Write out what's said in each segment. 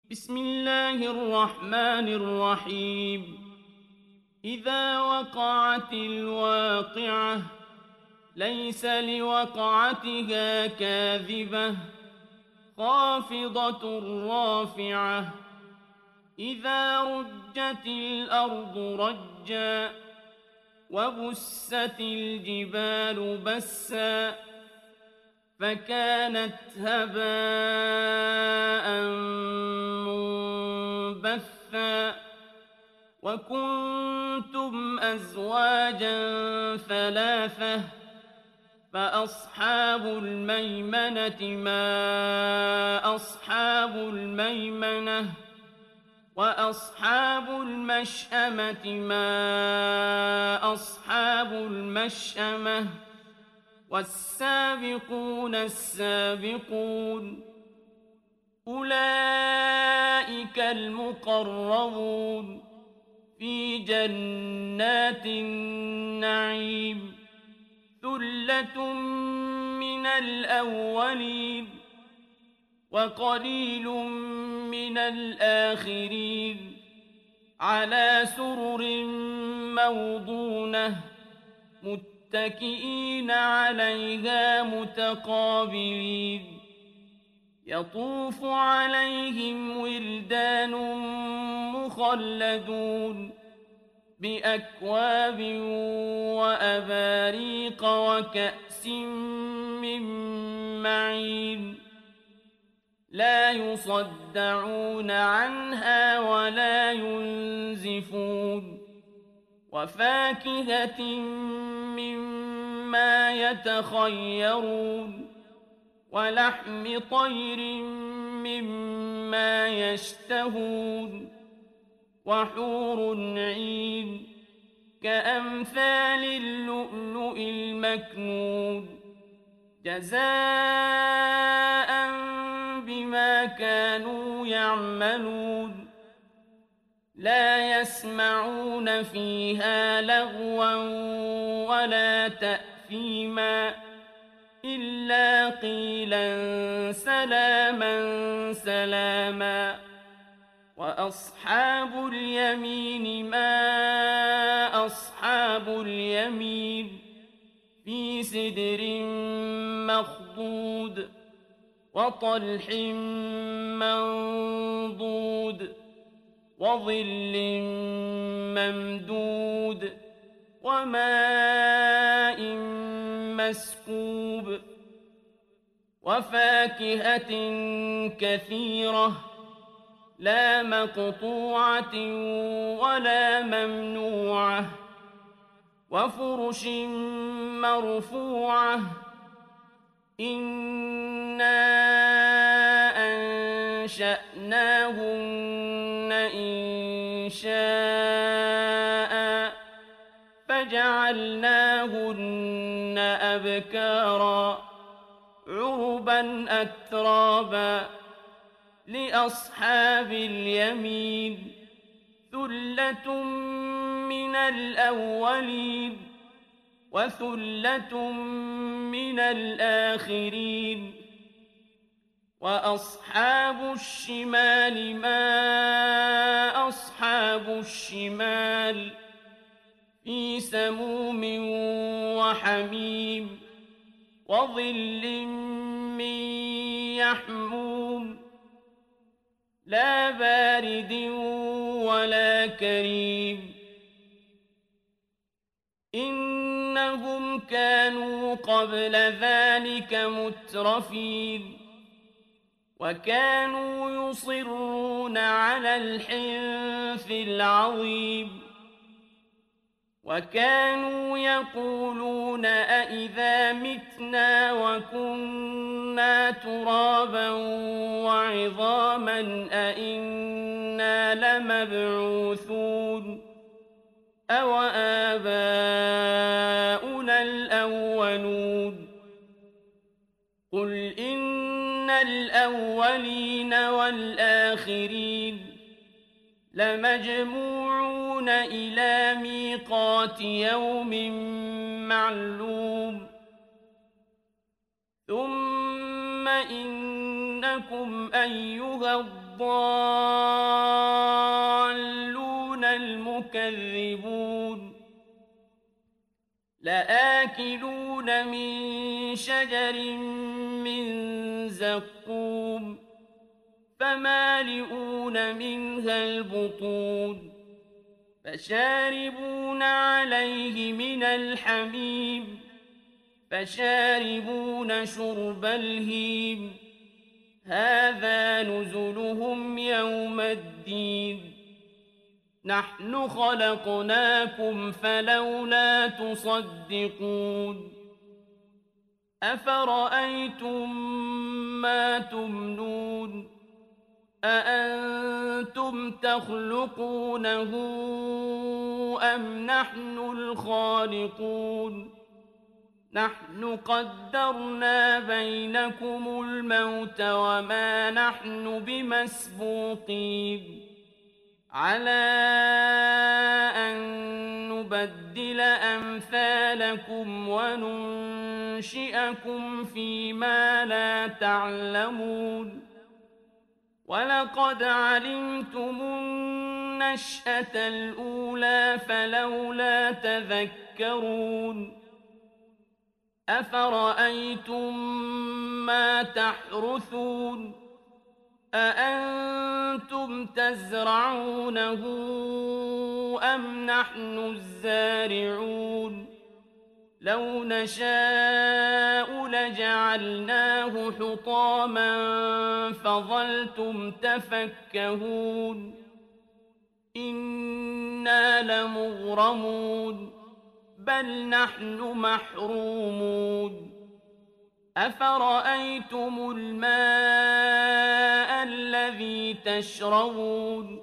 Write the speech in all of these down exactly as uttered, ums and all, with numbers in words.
بسم الله الرحمن الرحيم إذا وقعت الواقعة ليس لوقعتها كاذبة خافضة رافعة إذا رجت الأرض رجا وبست الجبال بسا فكانت هباء منبثا وكنتم أزواجا ثلاثة فأصحاب الميمنة ما أصحاب الميمنة وأصحاب المشأمة ما أصحاب المشأمة والسابقون السابقون أولئك المقربون في جنات النعيم ثلة من الأولين وقليل من الآخرين على سرر موضونة متكئين عليها متقابلين يطوف عليهم ولدان مخلدون بأكواب وأباريق وكأس من معين لا يصدعون عنها ولا ينزفون وفاكهة مما يتخيرون ولحم طير مما يشتهون وحور عين كأمثال اللؤلؤ المكنون جزاء بما كانوا يعملون لا يسمعون فيها لغوا ولا تأثيما إلا قيلا سلاما سلاما وأصحاب اليمين ما أصحاب اليمين في سدر مخضود وطلح منضود وظل ممدود وماء مسكوب وفاكهة كثيرة لا مقطوعة ولا ممنوعة وفرش مرفوعة إنا أنشأناهن إنشاء فجعلناهن أبكارا عربا أترابا لأصحاب اليمين ثلة من الأولين وثلة من الآخرين وأصحاب الشمال ما أصحاب الشمال في سموم وحميم وظل من يحموم لا بارد ولا كريم إنهم كانوا قبل ذلك مترفين وكانوا يصرون على الحنث العظيم وكانوا يقولون أئذا متنا وكنا ترابا وعظاما أئنا لمبعوثون أو آباؤنا الأولون قل إن الأولين والآخرين لمجموعون إلى ميقات يوم معلوم ثم إنكم أيها الضالون المكذبون لآكلون من شجر من زقوم فمالئون منها البطون فشاربون عليه من الحميم فشاربون شرب الهيم هذا نزلهم يوم الدين نحن خلقناكم فلولا تصدقون أفرأيتم ما تمنون أأنتم تخلقونه أم نحن الخالقون نحن قدرنا بينكم الموت وما نحن بمسبوقين على أن نبدل أمثالكم وننشئكم فيما لا تعلمون ولقد علمتم النشأة الأولى فلولا تذكرون أفرأيتم ما تحرثون أأنتم تزرعونه أم نحن الزارعون لو نشاء لجعلناه حطاما فظلتم تفكهون إنا لمغرمون بل نحن محرومون أفرأيتم الماء الذي تشربون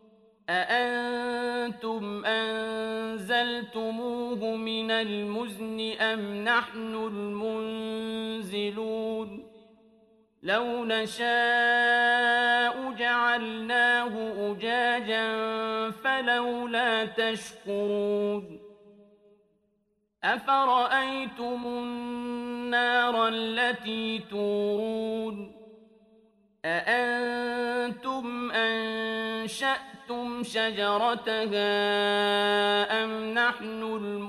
أأنتم أنزلتموه من المزن أم نحن المنزلون لو نشاء جعلناه أجاجا فلولا تشكرون أفرأيتم النار التي تورون أأنتم أنشأتم شجرتها أم نحن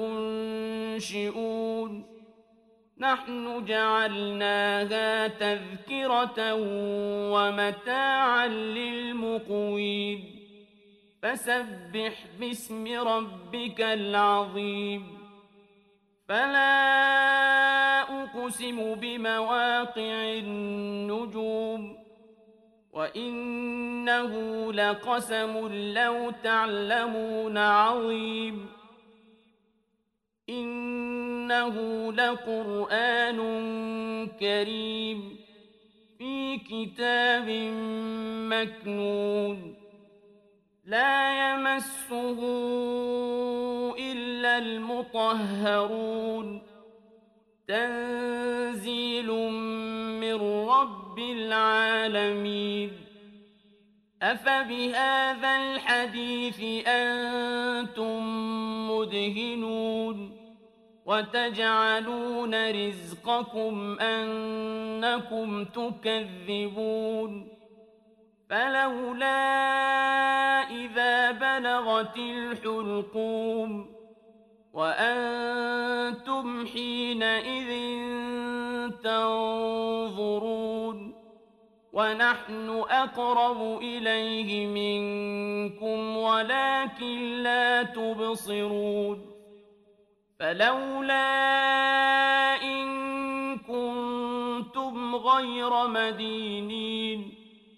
المنشئون نحن جعلناها تذكرة ومتاعا للمقوين فسبح باسم ربك العظيم فلا أقسم بمواقع النجوم وإنه لقسم لو تعلمون عظيم إنه لقرآن كريم في كتاب مكنون لا يمسه إلا المطهرون تنزيل من رب العالمين أفبهذا الحديث أنتم مدهنون وتجعلون رزقكم أنكم تكذبون فلولا إذا بلغت الحلقوم وأنتم حينئذ تنظرون ونحن أقرب إليه منكم ولكن لا تبصرون فلولا إن كنتم غير مدينين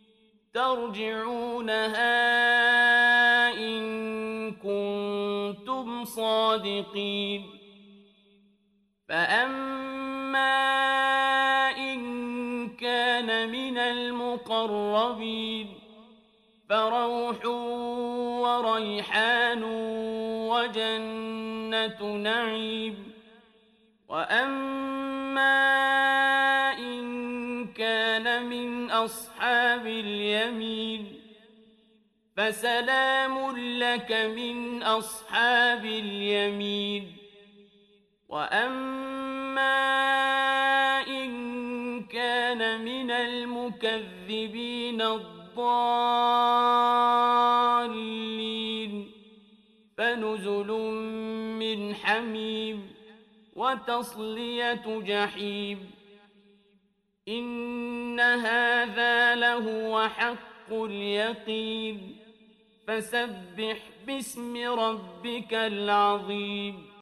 ترجعونها إن كنتم صادقين فأما إن كان من المقربين فروح وريحان وجنة نعيم وأما إن كان من أصحاب اليمين فسلام لك من أصحاب اليمين وأما إن كان من المكذبين الضالين الضالين فنزل من حميم وتصلية جحيم إن هذا لهو حق اليقين فسبح باسم ربك العظيم